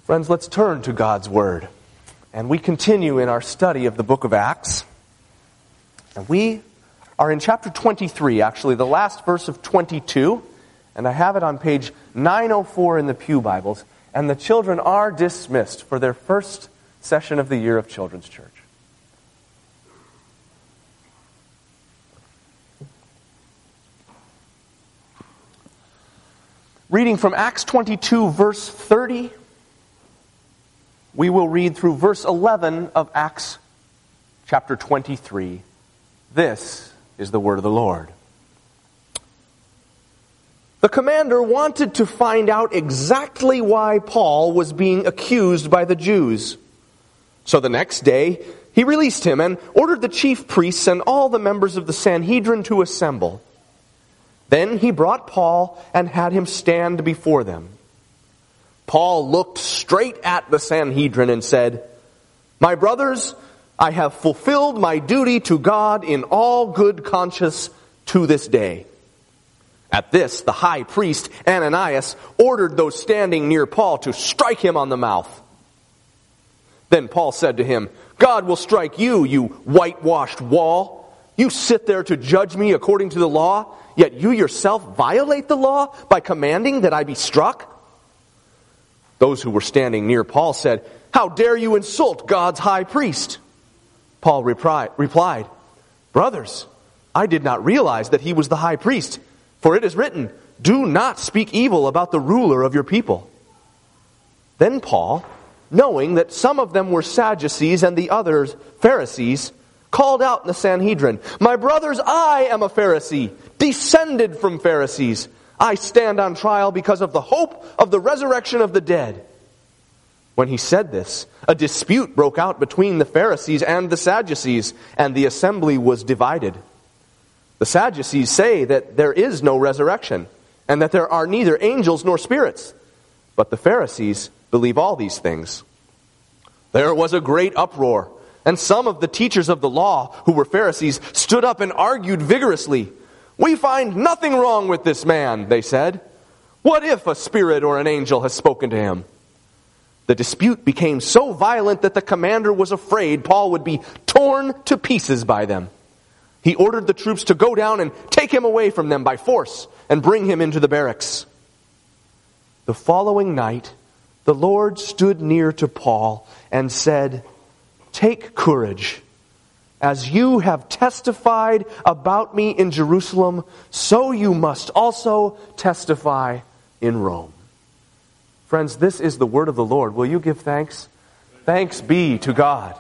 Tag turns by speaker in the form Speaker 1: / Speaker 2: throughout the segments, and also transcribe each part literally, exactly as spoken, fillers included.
Speaker 1: Friends, let's turn to God's Word. And we continue in our study of the book of Acts. And we are in chapter twenty-three, actually, the last verse of twenty-two. And I have it on page nine oh four in the Pew Bibles. And the children are dismissed for their first session of the year of Children's Church. Reading from Acts twenty-two, verse thirty, we will read through verse eleven of Acts chapter twenty-three. This is the word of the Lord. The commander wanted to find out exactly why Paul was being accused by the Jews. So the next day, he released him and ordered the chief priests and all the members of the Sanhedrin to assemble. Then he brought Paul and had him stand before them. Paul looked straight at the Sanhedrin and said, "My brothers, I have fulfilled my duty to God in all good conscience to this day." At this, the high priest, Ananias, ordered those standing near Paul to strike him on the mouth. Then Paul said to him, "God will strike you, you whitewashed wall. You sit there to judge me according to the law, yet you yourself violate the law by commanding that I be struck?" Those who were standing near Paul said, "How dare you insult God's high priest?" Paul repri- replied, "Brothers, I did not realize that he was the high priest, for it is written, 'Do not speak evil about the ruler of your people.'" Then Paul, knowing that some of them were Sadducees and the others Pharisees, called out in the Sanhedrin, "My brothers, I am a Pharisee, descended from Pharisees. I stand on trial because of the hope of the resurrection of the dead." When he said this, a dispute broke out between the Pharisees and the Sadducees, and the assembly was divided. The Sadducees say that there is no resurrection, and that there are neither angels nor spirits. But the Pharisees believe all these things. There was a great uproar, and some of the teachers of the law, who were Pharisees, stood up and argued vigorously. "We find nothing wrong with this man," they said. "What if a spirit or an angel has spoken to him?" The dispute became so violent that the commander was afraid Paul would be torn to pieces by them. He ordered the troops to go down and take him away from them by force and bring him into the barracks. The following night, the Lord stood near to Paul and said, "Take courage. As you have testified about me in Jerusalem, so you must also testify in Rome." Friends, this is the word of the Lord. Will you give thanks? Thanks be to God.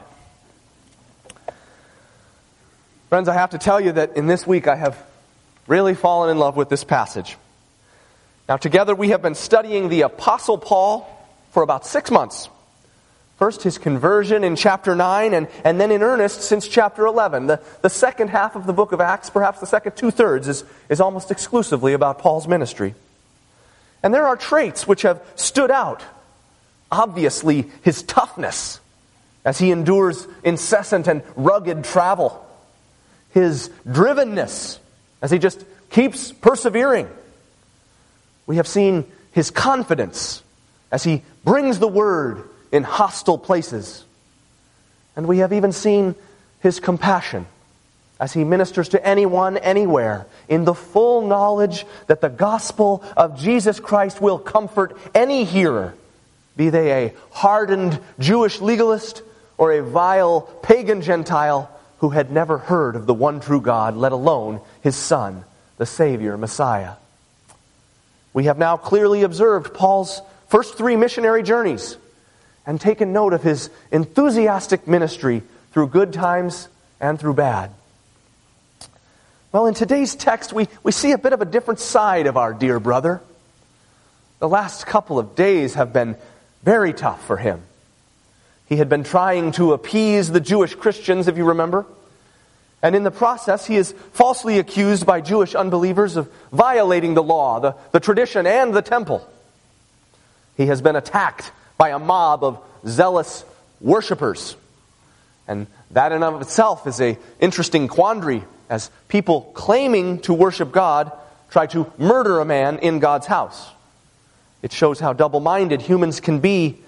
Speaker 1: Friends, I have to tell you that in this week I have really fallen in love with this passage. Now, together we have been studying the Apostle Paul for about six months. First, his conversion in chapter nine, and, and then in earnest since chapter eleven. The, the second half of the book of Acts, perhaps the second two-thirds, is, is almost exclusively about Paul's ministry. And there are traits which have stood out. Obviously, his toughness as he endures incessant and rugged travel. His drivenness as he just keeps persevering. We have seen his confidence as he brings the word in hostile places. And we have even seen his compassion as he ministers to anyone, anywhere, in the full knowledge that the gospel of Jesus Christ will comfort any hearer, be they a hardened Jewish legalist or a vile pagan Gentile who had never heard of the one true God, let alone His Son, the Savior, Messiah. We have now clearly observed Paul's first three missionary journeys and taken note of his enthusiastic ministry through good times and through bad. Well, in today's text, we, we see a bit of a different side of our dear brother. The last couple of days have been very tough for him. He had been trying to appease the Jewish Christians, if you remember. And in the process, he is falsely accused by Jewish unbelievers of violating the law, the, the tradition, and the temple. He has been attacked by a mob of zealous worshipers. And that in and of itself is an interesting quandary, as people claiming to worship God try to murder a man in God's house. It shows how double-minded humans can be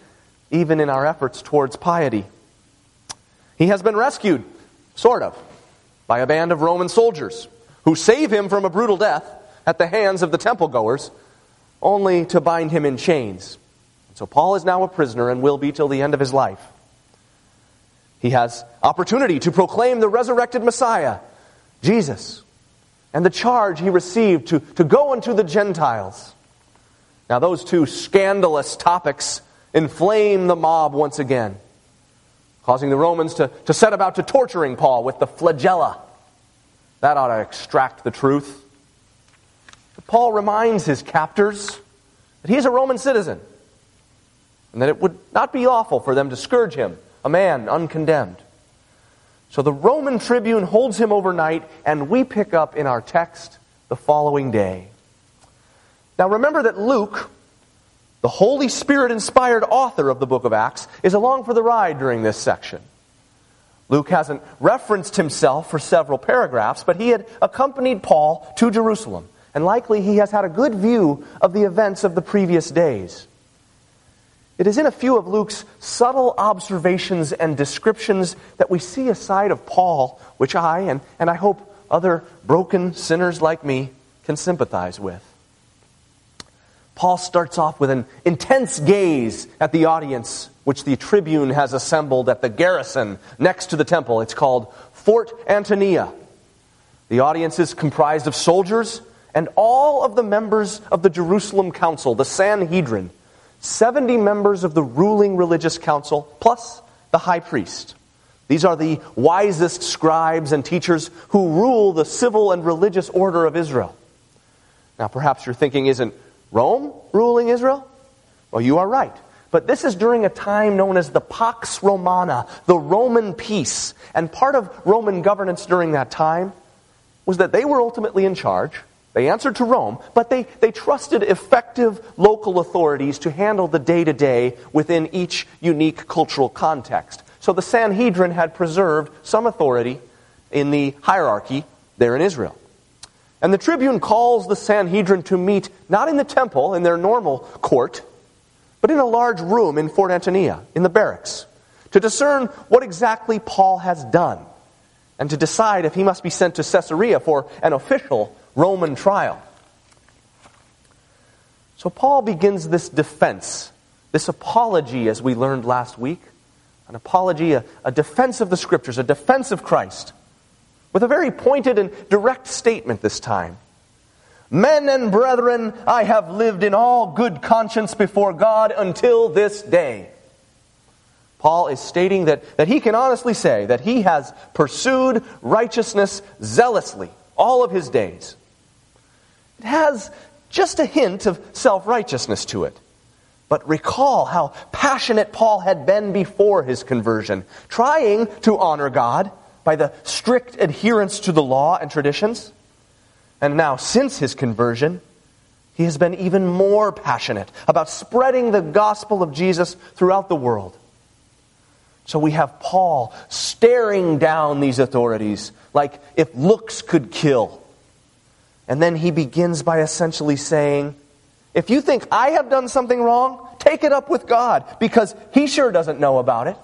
Speaker 1: even in our efforts towards piety. He has been rescued, sort of, by a band of Roman soldiers who save him from a brutal death at the hands of the temple goers, only to bind him in chains. So Paul is now a prisoner and will be till the end of his life. He has opportunity to proclaim the resurrected Messiah, Jesus, and the charge he received to, to go unto the Gentiles. Now those two scandalous topics inflame the mob once again, causing the Romans to, to set about to torturing Paul with the flagella. That ought to extract the truth. But Paul reminds his captors that he's a Roman citizen, and that it would not be lawful for them to scourge him, a man uncondemned. So the Roman tribune holds him overnight, and we pick up in our text the following day. Now remember that Luke, the Holy Spirit-inspired author of the book of Acts, is along for the ride during this section. Luke hasn't referenced himself for several paragraphs, but he had accompanied Paul to Jerusalem, and likely he has had a good view of the events of the previous days. It is in a few of Luke's subtle observations and descriptions that we see a side of Paul, which I, and, and I hope other broken sinners like me, can sympathize with. Paul starts off with an intense gaze at the audience which the tribune has assembled at the garrison next to the temple. It's called Fort Antonia. The audience is comprised of soldiers and all of the members of the Jerusalem Council, the Sanhedrin, seventy members of the ruling religious council, plus the high priest. These are the wisest scribes and teachers who rule the civil and religious order of Israel. Now perhaps you're thinking, isn't Rome ruling Israel? Well, you are right. But this is during a time known as the Pax Romana, the Roman peace. And part of Roman governance during that time was that they were ultimately in charge. They answered to Rome, but they, they trusted effective local authorities to handle the day-to-day within each unique cultural context. So the Sanhedrin had preserved some authority in the hierarchy there in Israel. And the tribune calls the Sanhedrin to meet not in the temple, in their normal court, but in a large room in Fort Antonia, in the barracks, to discern what exactly Paul has done, and to decide if he must be sent to Caesarea for an official Roman trial. So Paul begins this defense, this apology, as we learned last week, an apology, a, a defense of the Scriptures, a defense of Christ, with a very pointed and direct statement this time. Men and brethren, I have lived in all good conscience before God until this day. Paul is stating that, that he can honestly say that he has pursued righteousness zealously all of his days. It has just a hint of self-righteousness to it. But recall how passionate Paul had been before his conversion, trying to honor God by the strict adherence to the law and traditions. And now, since his conversion, he has been even more passionate about spreading the gospel of Jesus throughout the world. So we have Paul staring down these authorities like if looks could kill. And then he begins by essentially saying, if you think I have done something wrong, take it up with God, because he sure doesn't know about it.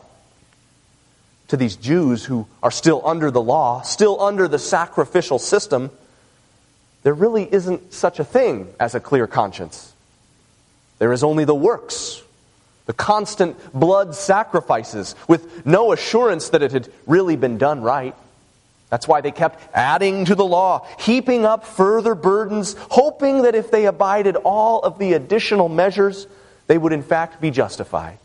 Speaker 1: To these Jews who are still under the law, still under the sacrificial system, there really isn't such a thing as a clear conscience. There is only the works, the constant blood sacrifices, with no assurance that it had really been done right. That's why they kept adding to the law, heaping up further burdens, hoping that if they abided all of the additional measures, they would in fact be justified.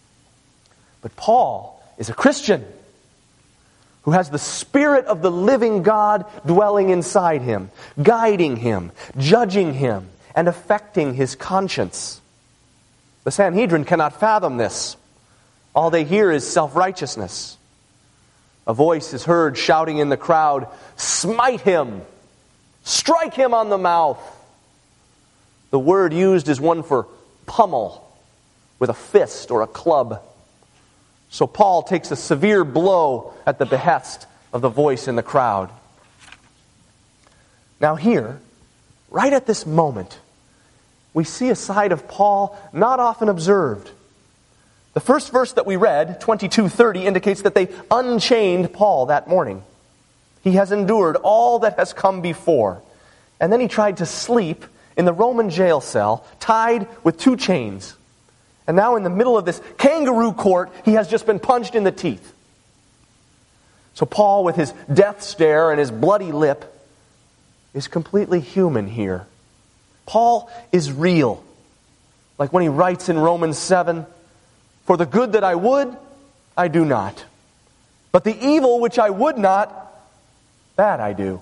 Speaker 1: But Paul is a Christian who has the Spirit of the living God dwelling inside him, guiding him, judging him, and affecting his conscience. The Sanhedrin cannot fathom this. All they hear is self-righteousness. A voice is heard shouting in the crowd, "Smite him! Strike him on the mouth!" The word used is one for pummel, with a fist or a club. So Paul takes a severe blow at the behest of the voice in the crowd. Now here, right at this moment, we see a side of Paul not often observed. The first verse that we read, twenty-two thirty, indicates that they unchained Paul that morning. He has endured all that has come before. And then he tried to sleep in the Roman jail cell, tied with two chains. And now in the middle of this kangaroo court, he has just been punched in the teeth. So Paul, with his death stare and his bloody lip, is completely human here. Paul is real. Like when he writes in Romans seven, "For the good that I would, I do not. But the evil which I would not, that I do."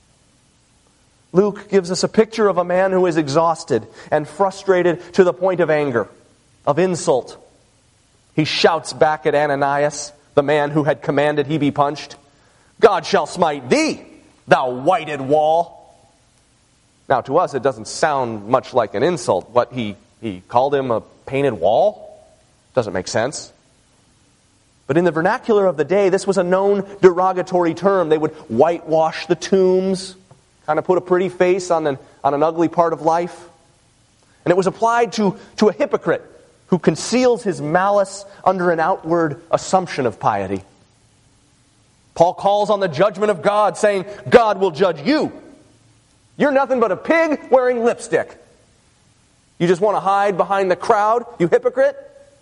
Speaker 1: Luke gives us a picture of a man who is exhausted and frustrated to the point of anger, of insult. He shouts back at Ananias, the man who had commanded he be punched, "God shall smite thee, thou whited wall." Now, to us, it doesn't sound much like an insult. What, he, he called him a painted wall? Doesn't make sense. But in the vernacular of the day, this was a known derogatory term. They would whitewash the tombs, kind of put a pretty face on an, on an ugly part of life. And it was applied to, to a hypocrite who conceals his malice under an outward assumption of piety. Paul calls on the judgment of God, saying, God will judge you. You're nothing but a pig wearing lipstick. You just want to hide behind the crowd, you hypocrite?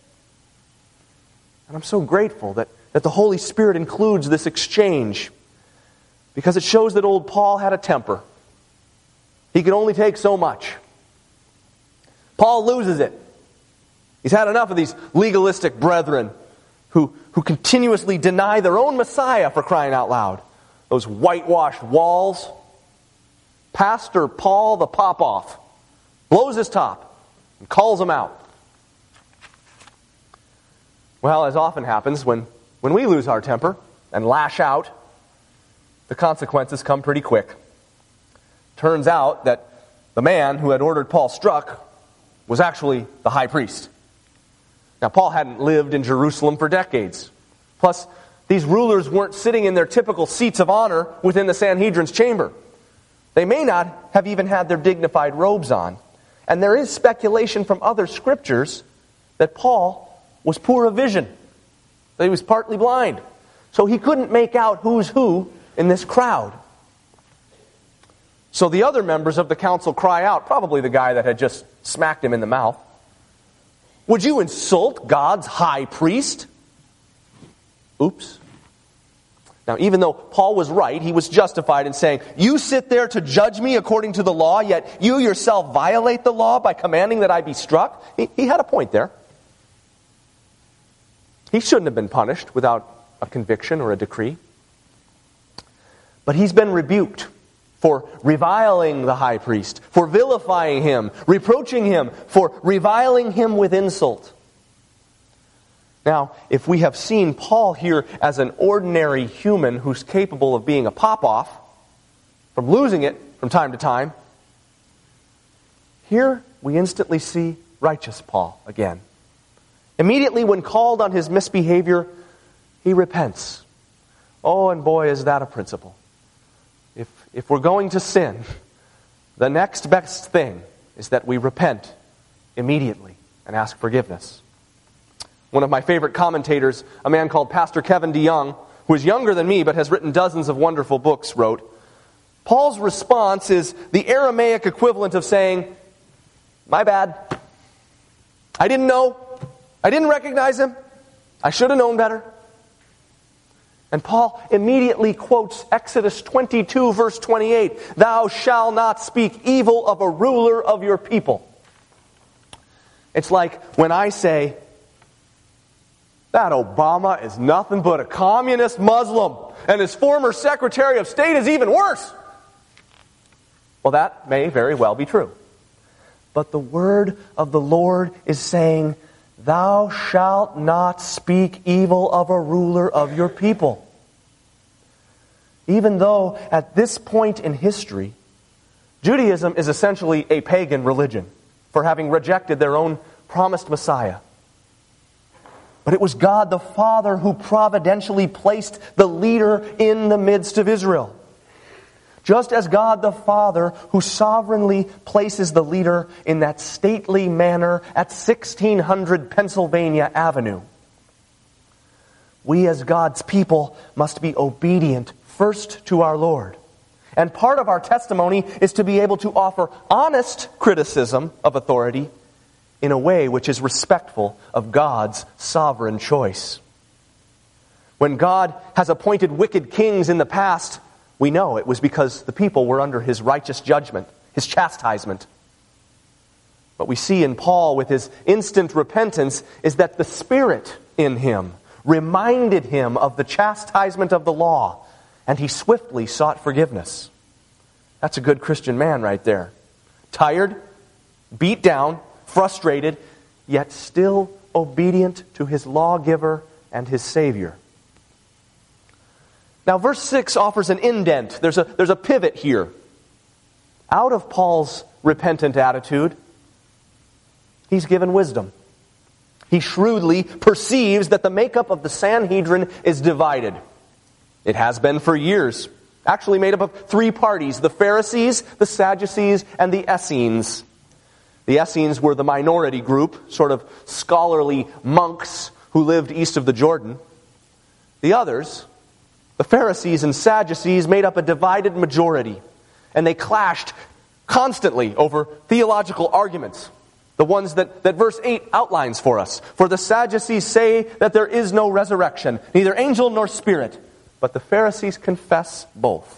Speaker 1: And I'm so grateful that, that the Holy Spirit includes this exchange, because it shows that old Paul had a temper. He could only take so much. Paul loses it. He's had enough of these legalistic brethren who, who continuously deny their own Messiah, for crying out loud. Those whitewashed walls. Pastor Paul the Pop-Off blows his top and calls them out. Well, as often happens, when, when we lose our temper and lash out, the consequences come pretty quick. Turns out that the man who had ordered Paul struck was actually the high priest. Now, Paul hadn't lived in Jerusalem for decades. Plus, these rulers weren't sitting in their typical seats of honor within the Sanhedrin's chamber. They may not have even had their dignified robes on. And there is speculation from other scriptures that Paul was poor of vision, that he was partly blind. So he couldn't make out who's who in this crowd. So the other members of the council cry out, probably the guy that had just smacked him in the mouth, "Would you insult God's high priest?" Oops. Now, even though Paul was right, he was justified in saying, "You sit there to judge me according to the law, yet you yourself violate the law by commanding that I be struck." He, he had a point there. He shouldn't have been punished without a conviction or a decree. But he's been rebuked for reviling the high priest, for vilifying him, reproaching him, for reviling him with insult. Now, if we have seen Paul here as an ordinary human who's capable of being a pop-off, from losing it from time to time, here we instantly see righteous Paul again. Immediately when called on his misbehavior, he repents. Oh, and boy, is that a principle. If, if we're going to sin, the next best thing is that we repent immediately and ask forgiveness. One of my favorite commentators, a man called Pastor Kevin DeYoung, who is younger than me but has written dozens of wonderful books, wrote, Paul's response is the Aramaic equivalent of saying, "My bad. I didn't know. I didn't recognize him. I should have known better." And Paul immediately quotes Exodus twenty-two, verse twenty-eight, "Thou shalt not speak evil of a ruler of your people." It's like when I say, "That Obama is nothing but a communist Muslim, and his former Secretary of State is even worse." Well, that may very well be true. But the word of the Lord is saying, "Thou shalt not speak evil of a ruler of your people." Even though at this point in history, Judaism is essentially a pagan religion for having rejected their own promised Messiah. But it was God the Father who providentially placed the leader in the midst of Israel. Just as God the Father, who sovereignly places the leader in that stately manner at sixteen hundred Pennsylvania Avenue, we as God's people must be obedient first to our Lord. And part of our testimony is to be able to offer honest criticism of authority in a way which is respectful of God's sovereign choice. When God has appointed wicked kings in the past, we know it was because the people were under His righteous judgment, His chastisement. What we see in Paul with his instant repentance is that the Spirit in him reminded him of the chastisement of the law, and he swiftly sought forgiveness. That's a good Christian man right there. Tired, beat down, frustrated, yet still obedient to his lawgiver and his Savior. Now, verse six offers an indent. There's a, there's a pivot here. Out of Paul's repentant attitude, he's given wisdom. He shrewdly perceives that the makeup of the Sanhedrin is divided. It has been for years. Actually made up of three parties: the Pharisees, the Sadducees, and the Essenes. The Essenes were the minority group, sort of scholarly monks who lived east of the Jordan. The others, the Pharisees and Sadducees, made up a divided majority, and they clashed constantly over theological arguments, the ones that, that verse eight outlines for us. For the Sadducees say that there is no resurrection, neither angel nor spirit, but the Pharisees confess both.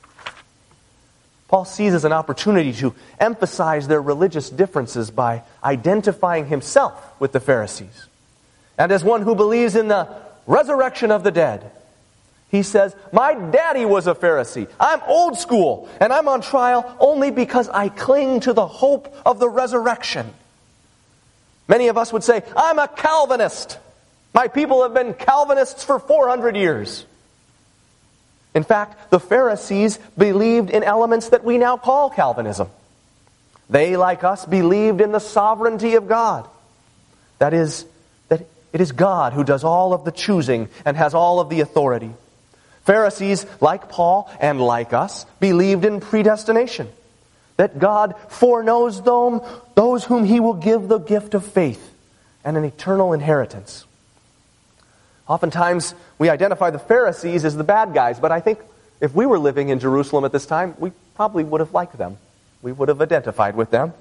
Speaker 1: Paul seizes an opportunity to emphasize their religious differences by identifying himself with the Pharisees. And as one who believes in the resurrection of the dead, he says, my daddy was a Pharisee. I'm old school, and I'm on trial only because I cling to the hope of the resurrection. Many of us would say, I'm a Calvinist. My people have been Calvinists for four hundred years. In fact, the Pharisees believed in elements that we now call Calvinism. They, like us, believed in the sovereignty of God. That is, that it is God who does all of the choosing and has all of the authority. Pharisees, like Paul and like us, believed in predestination. That God foreknows them, those whom He will give the gift of faith and an eternal inheritance. Oftentimes, we identify the Pharisees as the bad guys, but I think if we were living in Jerusalem at this time, we probably would have liked them. We would have identified with them.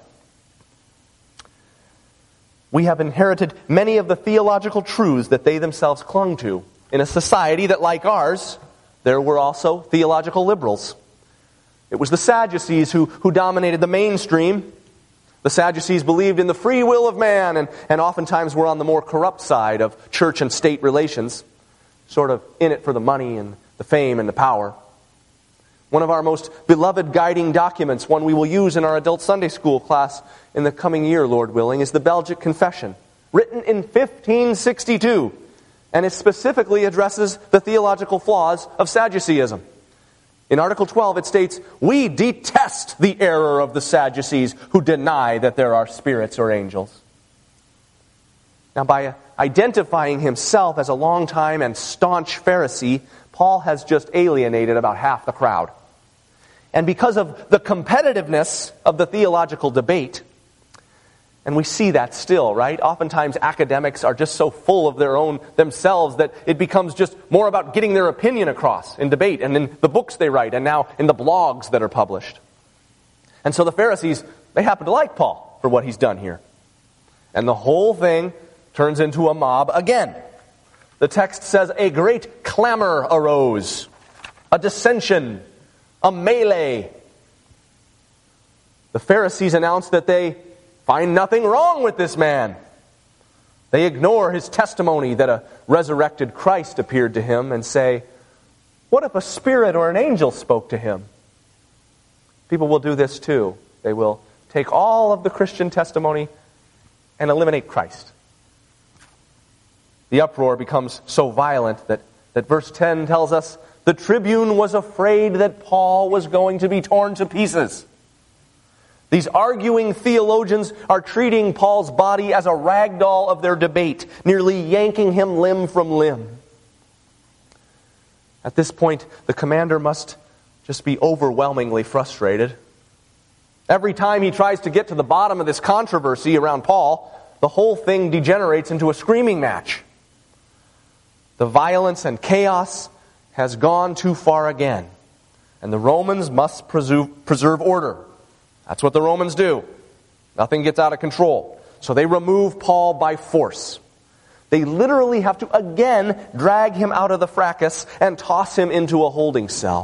Speaker 1: We have inherited many of the theological truths that they themselves clung to in a society that, like ours, there were also theological liberals. It was the Sadducees who, who dominated the mainstream. The Sadducees believed in the free will of man and, and oftentimes were on the more corrupt side of church and state relations, sort of in it for the money and the fame and the power. One of our most beloved guiding documents, one we will use in our adult Sunday school class in the coming year, Lord willing, is the Belgic Confession, written in fifteen sixty-two, and it specifically addresses the theological flaws of Sadduceeism. In Article twelve, it states, we detest the error of the Sadducees who deny that there are spirits or angels. Now, by identifying himself as a long-time and staunch Pharisee, Paul has just alienated about half the crowd. And because of the competitiveness of the theological debate, and we see that still, right? Oftentimes academics are just so full of their own themselves that it becomes just more about getting their opinion across in debate and in the books they write and now in the blogs that are published. And so the Pharisees, they happen to like Paul for what he's done here. And the whole thing turns into a mob again. The text says a great clamor arose, a dissension, a melee. The Pharisees announced that they find nothing wrong with this man. They ignore his testimony that a resurrected Christ appeared to him and say, what if a spirit or an angel spoke to him? People will do this too. They will take all of the Christian testimony and eliminate Christ. The uproar becomes so violent that, that verse ten tells us the tribune was afraid that Paul was going to be torn to pieces. These arguing theologians are treating Paul's body as a rag doll of their debate, nearly yanking him limb from limb. At this point, the commander must just be overwhelmingly frustrated. Every time he tries to get to the bottom of this controversy around Paul, the whole thing degenerates into a screaming match. The violence and chaos has gone too far again, and the Romans must preserve, preserve order. That's what the Romans do. Nothing gets out of control. So they remove Paul by force. They literally have to again drag him out of the fracas and toss him into a holding cell.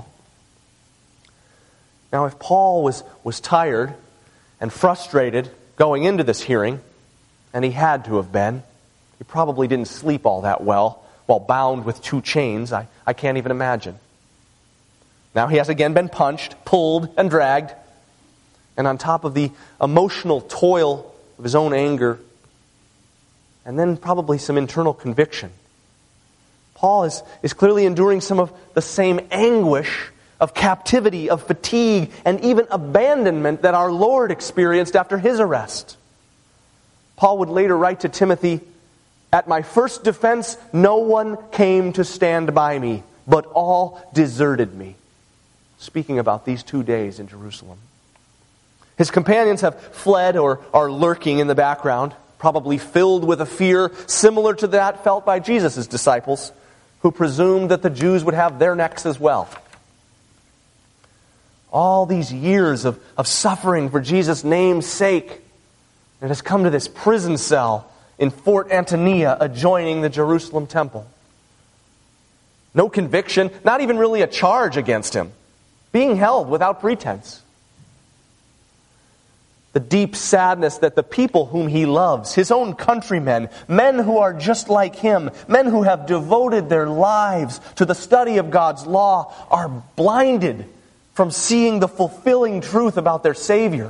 Speaker 1: Now, if Paul was, was tired and frustrated going into this hearing, and he had to have been, he probably didn't sleep all that well while bound with two chains. I, I can't even imagine. Now he has again been punched, pulled, and dragged. And on top of the emotional toil of his own anger, and then probably some internal conviction, Paul is, is clearly enduring some of the same anguish of captivity, of fatigue, and even abandonment that our Lord experienced after his arrest. Paul would later write to Timothy, "At my first defense, no one came to stand by me, but all deserted me." Speaking about these two days in Jerusalem. His companions have fled or are lurking in the background, probably filled with a fear similar to that felt by Jesus' disciples, who presumed that the Jews would have their necks as well. All these years of, of suffering for Jesus' name's sake, it has come to this prison cell in Fort Antonia adjoining the Jerusalem temple. No conviction, not even really a charge against him. Being held without pretense. The deep sadness that the people whom he loves, his own countrymen, men who are just like him, men who have devoted their lives to the study of God's law, are blinded from seeing the fulfilling truth about their Savior.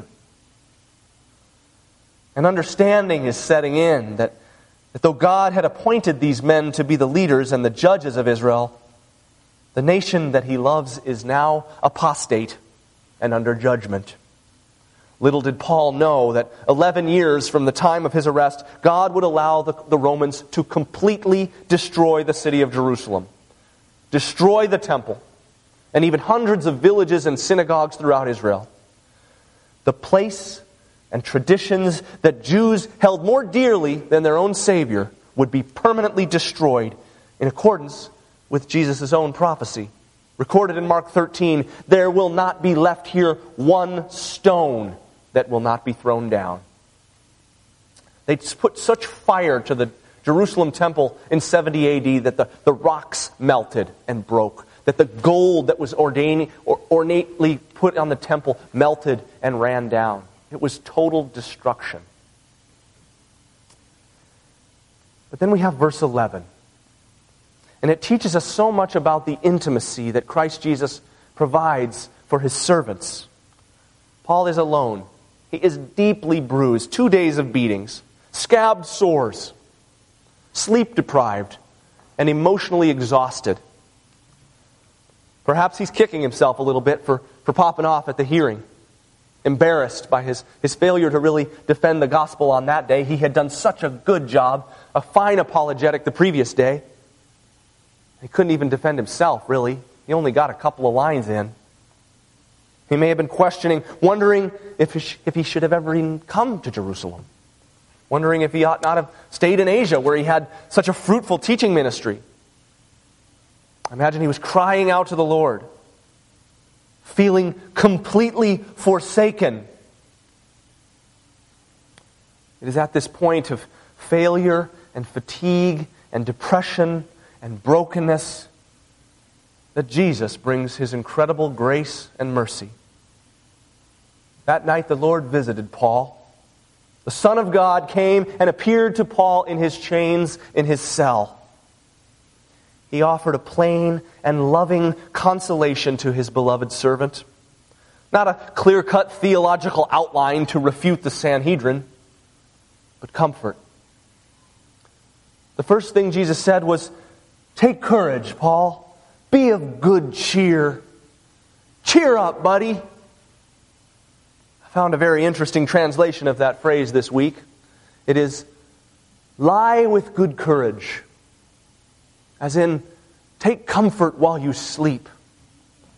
Speaker 1: An understanding is setting in that, that though God had appointed these men to be the leaders and the judges of Israel, the nation that he loves is now apostate and under judgment. Little did Paul know that eleven years from the time of his arrest, God would allow the, the Romans to completely destroy the city of Jerusalem, destroy the temple, and even hundreds of villages and synagogues throughout Israel. The place and traditions that Jews held more dearly than their own Savior would be permanently destroyed in accordance with Jesus' own prophecy. Recorded in Mark thirteen, "There will not be left here one stone that will not be thrown down." They put such fire to the Jerusalem temple in seventy A D that the, the rocks melted and broke, that the gold that was ordained, or ornately put on the temple melted and ran down. It was total destruction. But then we have verse eleven. And it teaches us so much about the intimacy that Christ Jesus provides for his servants. Paul is alone. He is deeply bruised. Two days of beatings, scabbed sores, sleep deprived, and emotionally exhausted. Perhaps he's kicking himself a little bit for, for popping off at the hearing. Embarrassed by his, his failure to really defend the gospel on that day. He had done such a good job, a fine apologetic the previous day. He couldn't even defend himself, really. He only got a couple of lines in. He may have been questioning, wondering if he, sh- if he should have ever even come to Jerusalem. Wondering if he ought not have stayed in Asia, where he had such a fruitful teaching ministry. I imagine he was crying out to the Lord, feeling completely forsaken. It is at this point of failure and fatigue and depression and brokenness that Jesus brings his incredible grace and mercy. That night the Lord visited Paul. The Son of God came and appeared to Paul in his chains in his cell. He offered a plain and loving consolation to his beloved servant. Not a clear-cut theological outline to refute the Sanhedrin, but comfort. The first thing Jesus said was, "Take courage, Paul. Be of good cheer. Cheer up, buddy." I found a very interesting translation of that phrase this week. It is, "Lie with good courage." As in, take comfort while you sleep.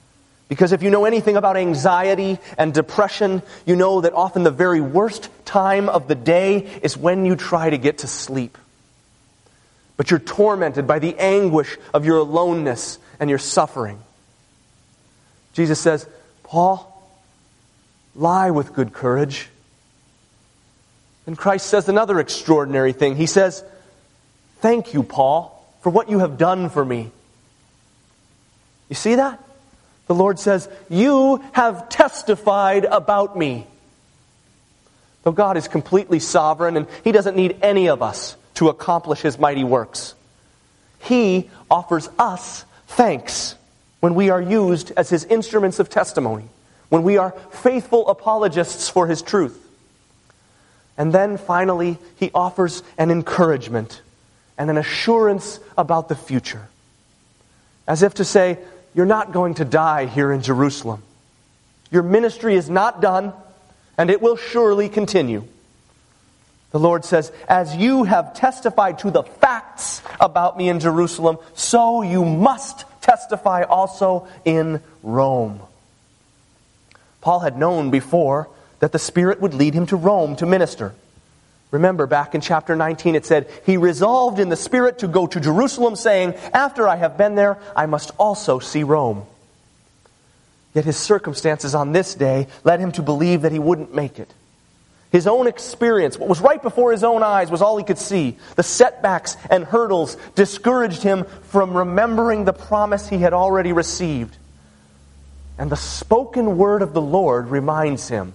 Speaker 1: Because if you know anything about anxiety and depression, you know that often the very worst time of the day is when you try to get to sleep. But you're tormented by the anguish of your aloneness and your suffering. Jesus says, Paul, lie with good courage. And Christ says another extraordinary thing. He says, thank you, Paul, for what you have done for me. You see that? The Lord says, you have testified about me. Though God is completely sovereign and He doesn't need any of us to accomplish His mighty works, He offers us thanks when we are used as His instruments of testimony, when we are faithful apologists for His truth. And then finally, He offers an encouragement and an assurance about the future. As if to say, you're not going to die here in Jerusalem. Your ministry is not done, and it will surely continue. The Lord says, as you have testified to the facts about me in Jerusalem, so you must testify also in Rome. Paul had known before that the Spirit would lead him to Rome to minister. Remember, back in chapter nineteen, it said, he resolved in the Spirit to go to Jerusalem, saying, after I have been there, I must also see Rome. Yet his circumstances on this day led him to believe that he wouldn't make it. His own experience, what was right before his own eyes, was all he could see. The setbacks and hurdles discouraged him from remembering the promise he had already received. And the spoken word of the Lord reminds him.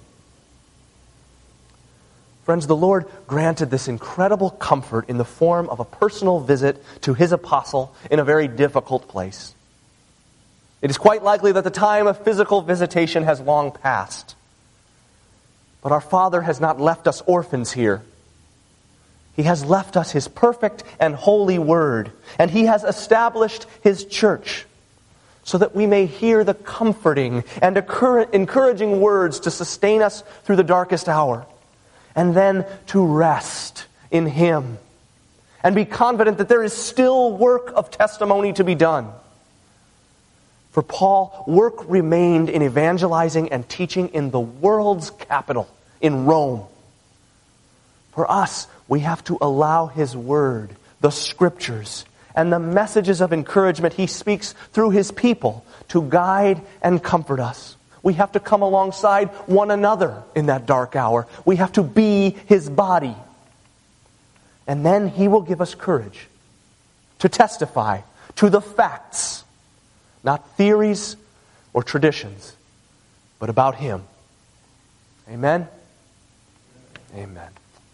Speaker 1: Friends, the Lord granted this incredible comfort in the form of a personal visit to His apostle in a very difficult place. It is quite likely that the time of physical visitation has long passed. But our Father has not left us orphans here. He has left us His perfect and holy word, and He has established His church so that we may hear the comforting and encouraging words to sustain us through the darkest hour. And then to rest in Him and be confident that there is still work of testimony to be done. For Paul, work remained in evangelizing and teaching in the world's capital, in Rome. For us, we have to allow His word, the Scriptures, and the messages of encouragement He speaks through His people to guide and comfort us. We have to come alongside one another in that dark hour. We have to be His body. And then He will give us courage to testify to the facts, not theories or traditions, but about Him. Amen? Amen.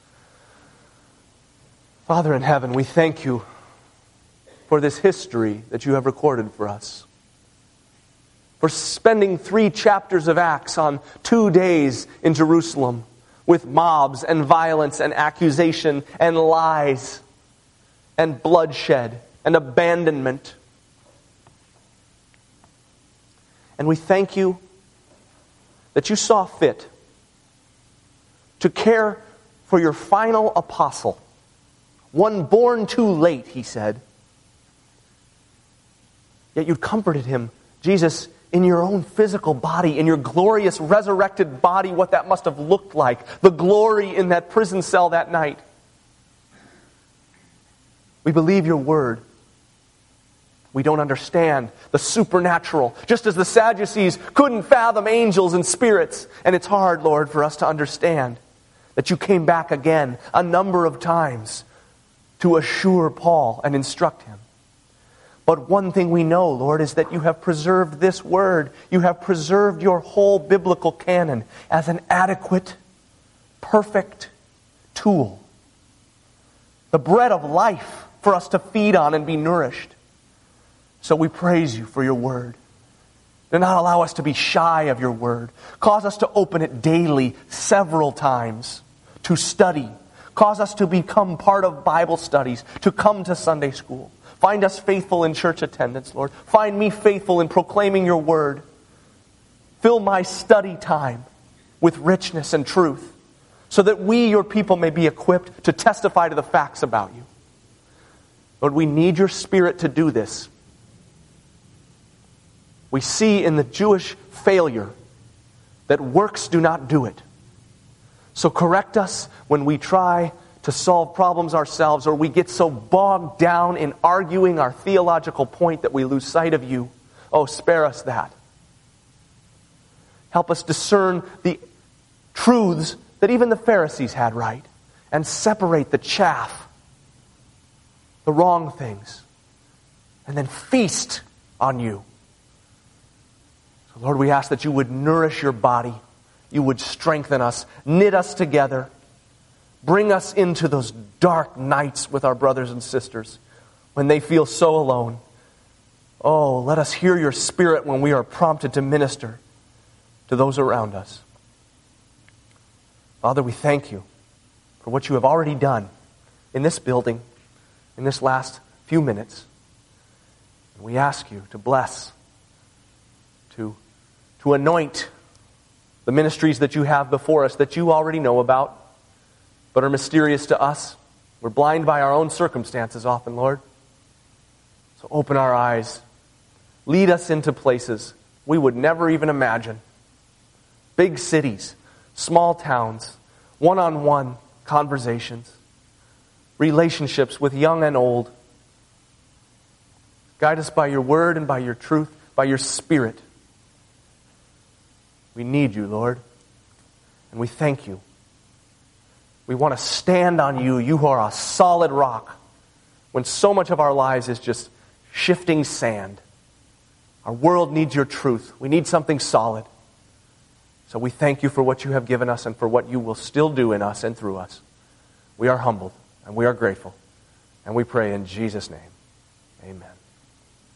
Speaker 1: Father in heaven, we thank You for this history that You have recorded for us. For spending three chapters of Acts on two days in Jerusalem with mobs and violence and accusation and lies and bloodshed and abandonment. And we thank You that You saw fit to care for Your final apostle, one born too late, He said. Yet You comforted him, Jesus, in Your own physical body, in Your glorious resurrected body, what that must have looked like. The glory in that prison cell that night. We believe Your word. We don't understand the supernatural, just as the Sadducees couldn't fathom angels and spirits. And it's hard, Lord, for us to understand that You came back again a number of times to assure Paul and instruct him. But one thing we know, Lord, is that You have preserved this word. You have preserved Your whole biblical canon as an adequate, perfect tool. The bread of life for us to feed on and be nourished. So we praise You for Your word. Do not allow us to be shy of Your word. Cause us to open it daily, several times, to study. Cause us to become part of Bible studies, to come to Sunday school. Find us faithful in church attendance, Lord. Find me faithful in proclaiming Your word. Fill my study time with richness and truth, so that we, Your people, may be equipped to testify to the facts about You. Lord, we need Your Spirit to do this. We see in the Jewish failure that works do not do it. So correct us when we try to solve problems ourselves, or we get so bogged down in arguing our theological point that we lose sight of you. Oh, spare us that. Help us discern the truths that even the Pharisees had right, and separate the chaff, the wrong things, and then feast on you. So Lord, we ask that you would nourish your body, you would strengthen us, knit us together, bring us into those dark nights with our brothers and sisters when they feel so alone. Oh, let us hear your Spirit when we are prompted to minister to those around us. Father, we thank you for what you have already done in this building, in this last few minutes. And we ask you to bless, to, to anoint the ministries that you have before us that you already know about, but are mysterious to us. We're blind by our own circumstances often, Lord. So open our eyes. Lead us into places we would never even imagine. Big cities, small towns, one-on-one conversations, relationships with young and old. Guide us by your word and by your truth, by your Spirit. We need you, Lord, and we thank you. We want to stand on you. You are a solid rock when so much of our lives is just shifting sand. Our world needs your truth. We need something solid. So we thank you for what you have given us and for what you will still do in us and through us. We are humbled and we are grateful. And we pray in Jesus' name. Amen.